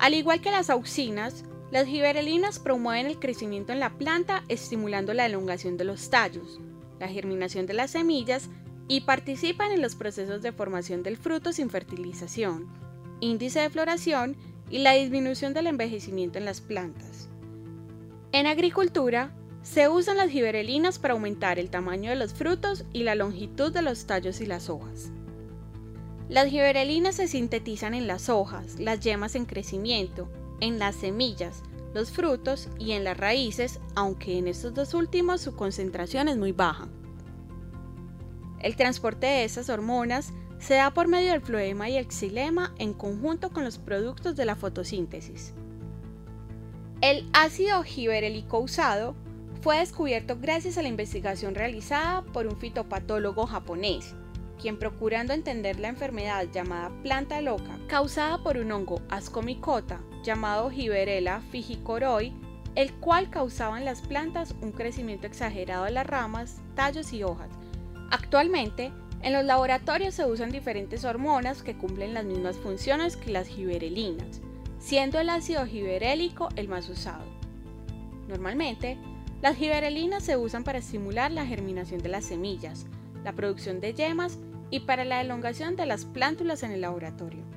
Al igual que las auxinas, las gibberelinas promueven el crecimiento en la planta estimulando la elongación de los tallos, la germinación de las semillas y participan en los procesos de formación del fruto sin fertilización, índice de floración y la disminución del envejecimiento en las plantas. En agricultura, se usan las gibberelinas para aumentar el tamaño de los frutos y la longitud de los tallos y las hojas. Las gibberelinas se sintetizan en las hojas, las yemas en crecimiento, en las semillas, los frutos y en las raíces, aunque en estos dos últimos su concentración es muy baja. El transporte de estas hormonas se da por medio del floema y el xilema en conjunto con los productos de la fotosíntesis. El ácido gibberélico usado fue descubierto gracias a la investigación realizada por un fitopatólogo japonés, quien, procurando entender la enfermedad llamada planta loca, causada por un hongo Ascomycota llamado Gibberella fijicoroi, el cual causaba en las plantas un crecimiento exagerado de las ramas, tallos y hojas. Actualmente, en los laboratorios se usan diferentes hormonas que cumplen las mismas funciones que las gibberelinas, siendo el ácido gibberélico el más usado. Normalmente, las gibberelinas se usan para estimular la germinación de las semillas, la producción de yemas y para la elongación de las plántulas en el laboratorio.